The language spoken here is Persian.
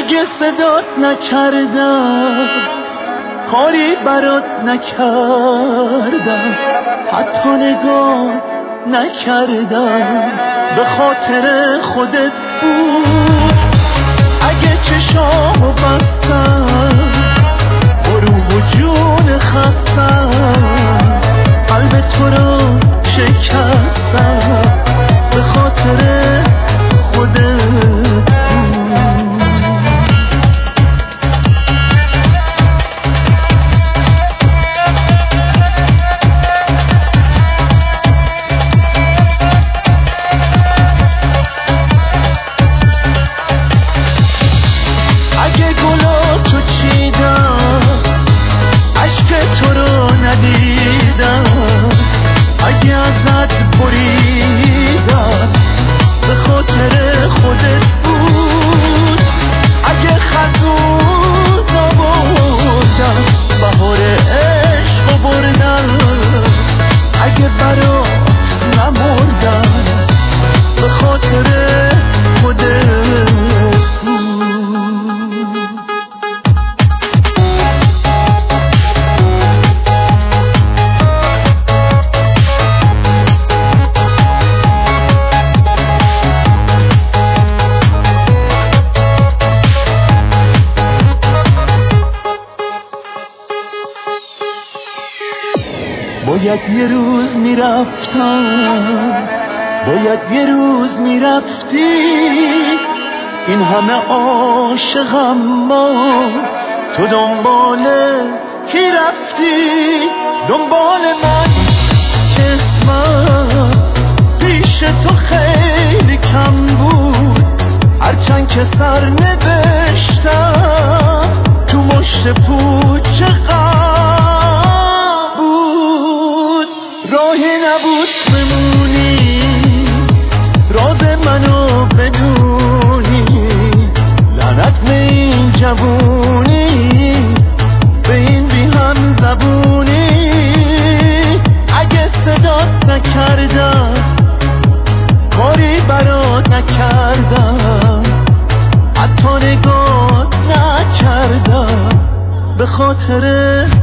اگه صدات نکردم کاری برات نکردم، حتی نگاه نکردم، به خاطر خودت بود. اگه چشامو بستم با روح و جون خستم، قلب تو رو شکستم، به خاطر خودت بود. اگه گلاتو چیدم عشق تو رو ندیدم، اگه ازت بریدم به خاطر خودت بود. اگه خزون نبردم بهار عشق بردم، اگه برات نمردم به خاطر خودت بود. باید یه روز میرفتم، باید یه روز میرفتی، این همه عاشقم ما تو دنبال کی رفتی؟ دنبال من که اسمم پیش تو خیلی کم بود، هرچند که سر نوشتم تو مشت پوچ راهی نبود بمونی، راز منو بدونی، لعنت به این جوونی، به این بی هم زبونی. اگه صدات نکردم کاری برات نکردم، حتی نگاه نکردم به خاطر